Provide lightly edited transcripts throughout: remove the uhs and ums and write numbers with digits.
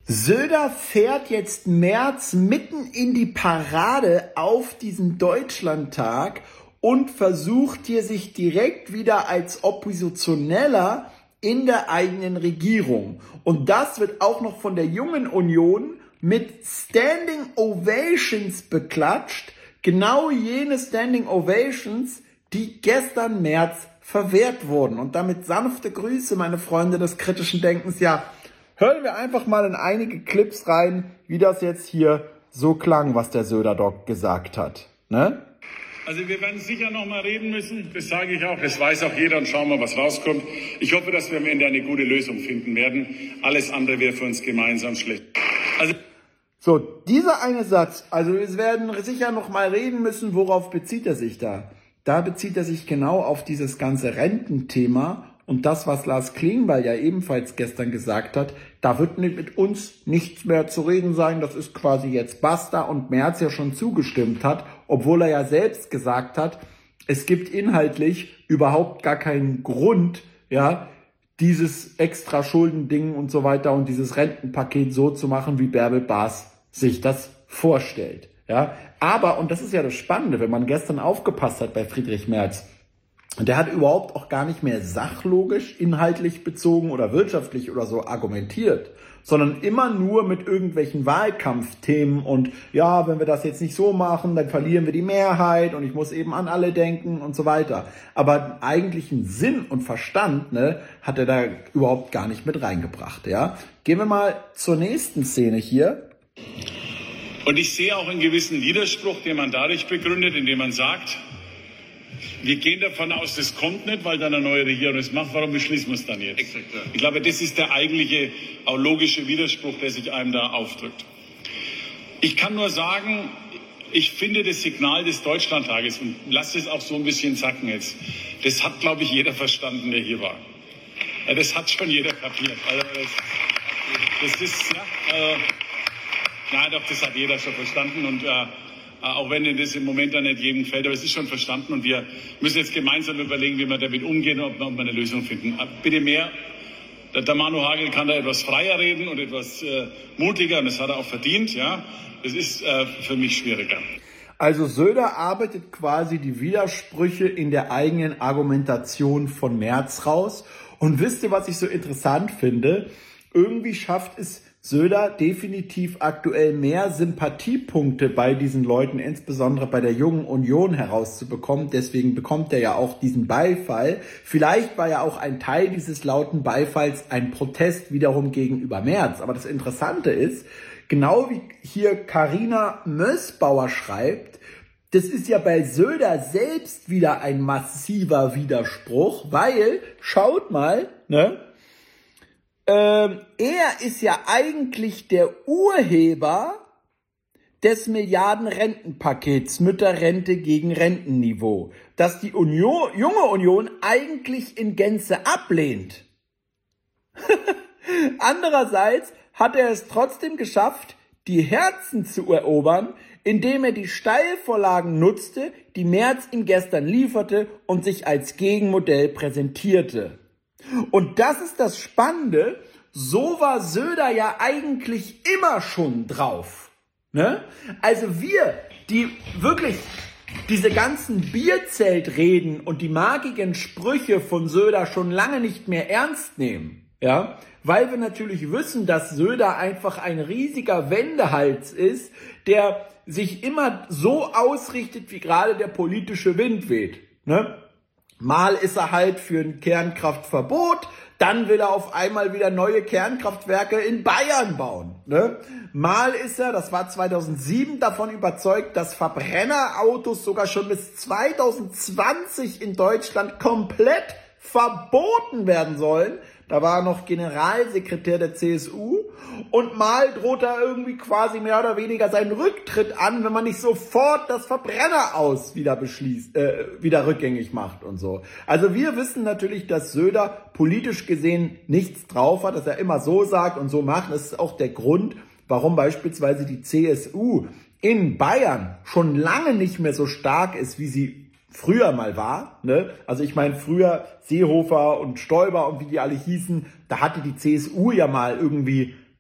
Söder fährt jetzt Merz mitten in die Parade auf diesen Deutschlandtag und versucht hier sich direkt wieder als Oppositioneller in der eigenen Regierung. Und das wird auch noch von der Jungen Union mit Standing Ovations beklatscht. Genau jene Standing Ovations, die gestern Merz verwehrt wurden. Und damit sanfte Grüße, meine Freunde des kritischen Denkens. Ja, hören wir einfach mal in einige Clips rein, wie das jetzt hier so klang, was der Söder-Doc gesagt hat. Ne? Also wir werden sicher noch mal reden müssen, das sage ich auch, das weiß auch jeder und schauen wir, was rauskommt. Ich hoffe, dass wir am Ende eine gute Lösung finden werden. Alles andere wäre für uns gemeinsam schlecht. So, dieser eine Satz, also wir werden sicher noch mal reden müssen, worauf bezieht er sich da? Da bezieht er sich genau auf dieses ganze Rententhema und das, was Lars Klingbeil ja ebenfalls gestern gesagt hat, da wird mit uns nichts mehr zu reden sein, das ist quasi jetzt basta und Merz ja schon zugestimmt hat, obwohl er ja selbst gesagt hat, es gibt inhaltlich überhaupt gar keinen Grund, ja, dieses extra Schuldending und so weiter und dieses Rentenpaket so zu machen, wie Bärbel Baas sich das vorstellt. Ja, aber, und das ist ja das Spannende, wenn man gestern aufgepasst hat bei Friedrich Merz, der hat überhaupt auch gar nicht mehr sachlogisch, inhaltlich bezogen oder wirtschaftlich oder so argumentiert, sondern immer nur mit irgendwelchen Wahlkampfthemen und ja, wenn wir das jetzt nicht so machen, dann verlieren wir die Mehrheit und ich muss eben an alle denken und so weiter. Aber eigentlichen Sinn und Verstand, ne, hat er da überhaupt gar nicht mit reingebracht. Ja? Gehen wir mal zur nächsten Szene hier. Und ich sehe auch einen gewissen Widerspruch, den man dadurch begründet, indem man sagt, wir gehen davon aus, das kommt nicht, weil dann eine neue Regierung es macht. Warum beschließen wir es dann jetzt? Exakt, ja. Ich glaube, das ist der eigentliche, auch logische Widerspruch, der sich einem da aufdrückt. Ich kann nur sagen, ich finde das Signal des Deutschlandtages, und lasst es auch so ein bisschen sacken jetzt, das hat, glaube ich, jeder verstanden, der hier war. Ja, das hat schon jeder kapiert. Also das ist, ja, doch, das hat jeder schon verstanden und auch wenn das im Moment dann nicht jedem gefällt, aber es ist schon verstanden und wir müssen jetzt gemeinsam überlegen, wie wir damit umgehen und ob wir eine Lösung finden. Bitte mehr. Der Manu Hagel kann da etwas freier reden und etwas mutiger und das hat er auch verdient. Ja, das ist für mich schwieriger. Also Söder arbeitet quasi die Widersprüche in der eigenen Argumentation von Merz raus. Und wisst ihr, was ich so interessant finde? Irgendwie schafft es Söder definitiv aktuell mehr Sympathiepunkte bei diesen Leuten, insbesondere bei der Jungen Union, herauszubekommen. Deswegen bekommt er ja auch diesen Beifall. Vielleicht war ja auch ein Teil dieses lauten Beifalls ein Protest wiederum gegenüber Merz. Aber das Interessante ist, genau wie hier Carina Mössbauer schreibt, das ist ja bei Söder selbst wieder ein massiver Widerspruch, weil, schaut mal, ne? Er ist ja eigentlich der Urheber des Milliarden-Rentenpakets Mütterrente gegen Rentenniveau, das die Junge Union eigentlich in Gänze ablehnt. Andererseits hat er es trotzdem geschafft, die Herzen zu erobern, indem er die Steilvorlagen nutzte, die Merz ihm gestern lieferte und sich als Gegenmodell präsentierte. Und das ist das Spannende, so war Söder ja eigentlich immer schon drauf. Ne? Also wir, die wirklich diese ganzen Bierzeltreden und die magigen Sprüche von Söder schon lange nicht mehr ernst nehmen, ja, weil wir natürlich wissen, dass Söder einfach ein riesiger Wendehals ist, der sich immer so ausrichtet, wie gerade der politische Wind weht. Ne? Mal ist er halt für ein Kernkraftverbot, dann will er auf einmal wieder neue Kernkraftwerke in Bayern bauen. Ne? Mal ist er, das war 2007, davon überzeugt, dass Verbrennerautos sogar schon bis 2020 in Deutschland komplett verboten werden sollen. Da war er noch Generalsekretär der CSU und mal droht er irgendwie quasi mehr oder weniger seinen Rücktritt an, wenn man nicht sofort das Verbrenner wieder rückgängig macht und so. Also wir wissen natürlich, dass Söder politisch gesehen nichts drauf hat, dass er immer so sagt und so macht. Das ist auch der Grund, warum beispielsweise die CSU in Bayern schon lange nicht mehr so stark ist, wie sie früher mal war, ne? Also ich meine, früher Seehofer und Stoiber und wie die alle hießen, da hatte die CSU ja mal irgendwie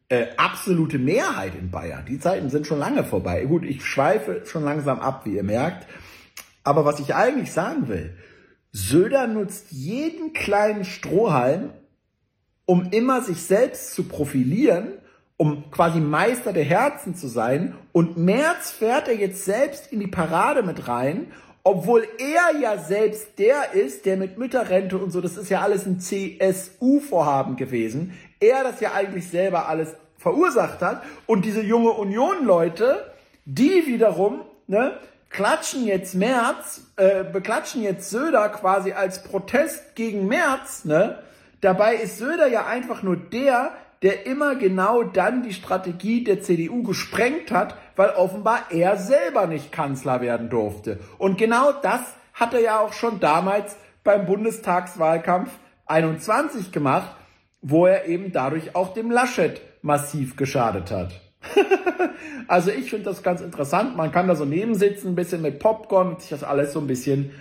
absolute Mehrheit in Bayern. Die Zeiten sind schon lange vorbei. Gut, ich schweife schon langsam ab, wie ihr merkt. Aber was ich eigentlich sagen will, Söder nutzt jeden kleinen Strohhalm, um immer sich selbst zu profilieren, um quasi Meister der Herzen zu sein. Und Merz fährt er jetzt selbst in die Parade mit rein, obwohl er ja selbst der ist, der mit Mütterrente und so, das ist ja alles ein CSU-Vorhaben gewesen, er das ja eigentlich selber alles verursacht hat. Und diese junge Union-Leute, die wiederum, klatschen jetzt beklatschen jetzt Söder quasi als Protest gegen Merz, Dabei ist Söder ja einfach nur der immer genau dann die Strategie der CDU gesprengt hat, weil offenbar er selber nicht Kanzler werden durfte. Und genau das hat er ja auch schon damals beim Bundestagswahlkampf 21 gemacht, wo er eben dadurch auch dem Laschet massiv geschadet hat. Also ich finde das ganz interessant. Man kann da so nebensitzen, ein bisschen mit Popcorn und sich das alles so ein bisschen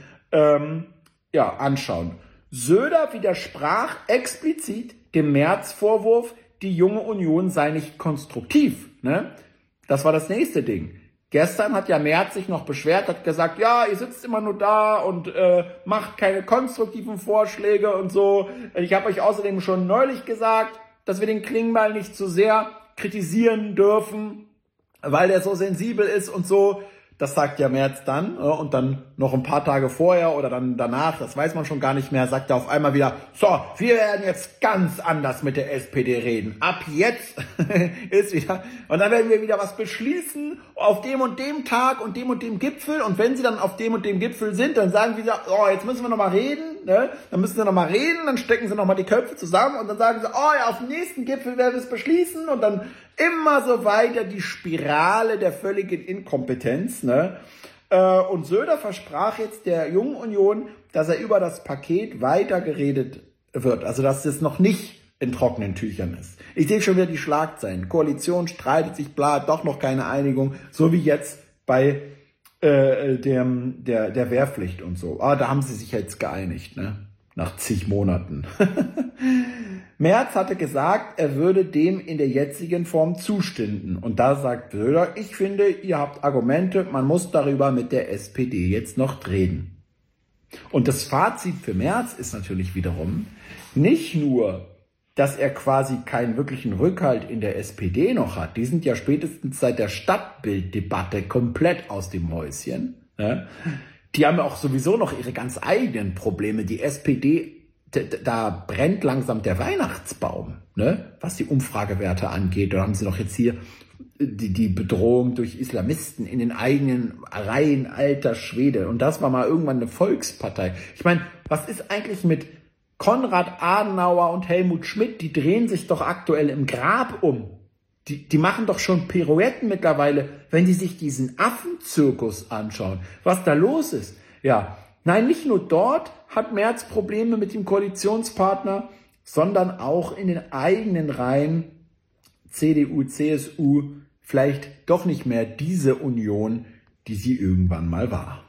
anschauen. Söder widersprach explizit dem Merz-Vorwurf, die junge Union sei nicht konstruktiv. Das war das nächste Ding. Gestern hat ja Merz sich noch beschwert, hat gesagt, ja, ihr sitzt immer nur da und macht keine konstruktiven Vorschläge und so. Ich habe euch außerdem schon neulich gesagt, dass wir den Klingbeil nicht zu sehr kritisieren dürfen, weil der so sensibel ist und so. Das sagt ja Merz dann und dann noch ein paar Tage vorher oder dann danach, das weiß man schon gar nicht mehr, sagt er auf einmal wieder, so, wir werden jetzt ganz anders mit der SPD reden. Ab jetzt ist wieder, und dann werden wir wieder was beschließen auf dem und dem Tag und dem Gipfel, und wenn sie dann auf dem und dem Gipfel sind, dann sagen sie, oh, jetzt müssen wir nochmal reden, dann müssen sie nochmal reden, dann stecken sie nochmal die Köpfe zusammen und dann sagen sie, oh ja, auf dem nächsten Gipfel werden wir es beschließen, und dann immer so weiter die Spirale der völligen Inkompetenz. Und Söder versprach jetzt der Jungen Union, dass er über das Paket weitergeredet wird. Also dass es noch nicht in trockenen Tüchern ist. Ich sehe schon wieder die Schlagzeilen. Koalition streitet sich, bla, doch noch keine Einigung. So wie jetzt bei der Wehrpflicht und so. Da haben sie sich jetzt geeinigt, nach zig Monaten. Merz hatte gesagt, er würde dem in der jetzigen Form zustimmen. Und da sagt Söder, ich finde, ihr habt Argumente, man muss darüber mit der SPD jetzt noch reden. Und das Fazit für Merz ist natürlich wiederum nicht nur, dass er quasi keinen wirklichen Rückhalt in der SPD noch hat. Die sind ja spätestens seit der Stadtbilddebatte komplett aus dem Häuschen. Die haben ja auch sowieso noch ihre ganz eigenen Probleme. Die SPD, da brennt langsam der Weihnachtsbaum, was die Umfragewerte angeht. Da haben sie noch jetzt hier die Bedrohung durch Islamisten in den eigenen Reihen, alter Schwede. Und das war mal irgendwann eine Volkspartei. Ich meine, was ist eigentlich mit Konrad Adenauer und Helmut Schmidt? Die drehen sich doch aktuell im Grab um. Die machen doch schon Pirouetten mittlerweile, wenn die sich diesen Affenzirkus anschauen. Was da los ist. Ja, nein, nicht nur dort hat Merz Probleme mit dem Koalitionspartner, sondern auch in den eigenen Reihen CDU, CSU, vielleicht doch nicht mehr diese Union, die sie irgendwann mal war.